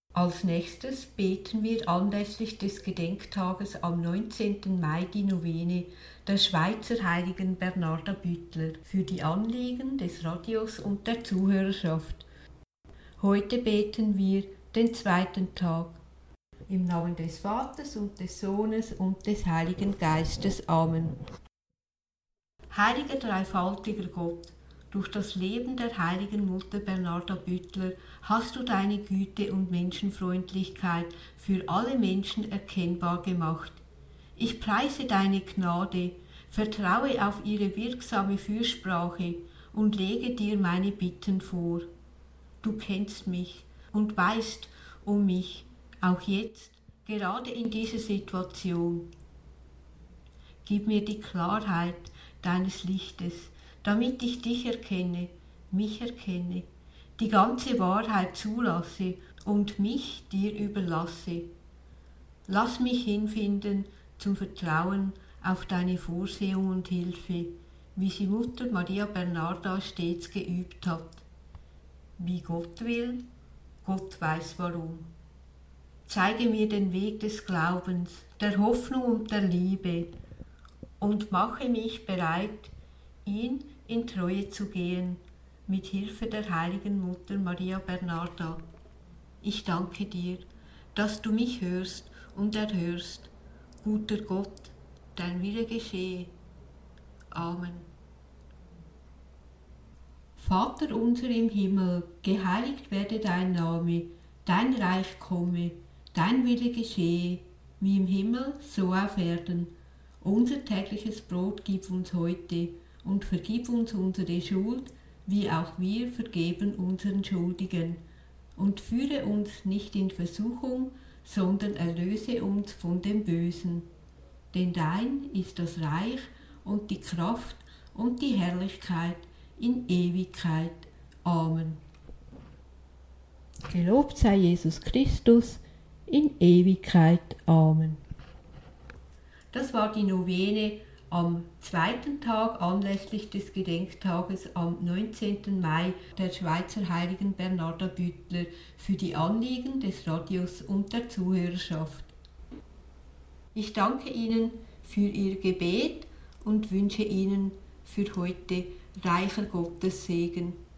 Als nächstes beten wir anlässlich des Gedenktages am 19. Mai die Novene der Schweizer Heiligen Bernarda Büttler für die Anliegen des Radios und der Zuhörerschaft. Heute beten wir den zweiten Tag. Im Namen des Vaters und des Sohnes und des Heiligen Geistes. Amen. Heiliger dreifaltiger Gott, durch das Leben der heiligen Mutter Bernarda Büttler hast du deine Güte und Menschenfreundlichkeit für alle Menschen erkennbar gemacht. Ich preise deine Gnade, vertraue auf ihre wirksame Fürsprache und lege dir meine Bitten vor. Du kennst mich und weißt um mich, auch jetzt, gerade in dieser Situation. Gib mir die Klarheit deines Lichtes, damit ich dich erkenne, mich erkenne, die ganze Wahrheit zulasse und mich dir überlasse. Lass mich hinfinden zum Vertrauen auf deine Vorsehung und Hilfe, wie sie Mutter Maria Bernarda stets geübt hat. Wie Gott will, Gott weiß warum. Zeige mir den Weg des Glaubens, der Hoffnung und der Liebe und mache mich bereit, ihn in Treue zu gehen, mit Hilfe der heiligen Mutter Maria Bernarda. Ich danke dir, dass du mich hörst und erhörst. Guter Gott, dein Wille geschehe. Amen. Vater unser im Himmel, geheiligt werde dein Name, dein Reich komme, dein Wille geschehe, wie im Himmel, so auf Erden. Unser tägliches Brot gib uns heute und vergib uns unsere Schuld, wie auch wir vergeben unseren Schuldigen. Und führe uns nicht in Versuchung, sondern erlöse uns von dem Bösen. Denn dein ist das Reich und die Kraft und die Herrlichkeit in Ewigkeit. Amen. Gelobt sei Jesus Christus in Ewigkeit. Amen. Das war die Novene am zweiten Tag anlässlich des Gedenktages am 19. Mai der Schweizer Heiligen Bernarda Büttler für die Anliegen des Radios und der Zuhörerschaft. Ich danke Ihnen für Ihr Gebet und wünsche Ihnen für heute reicher Gottes Segen.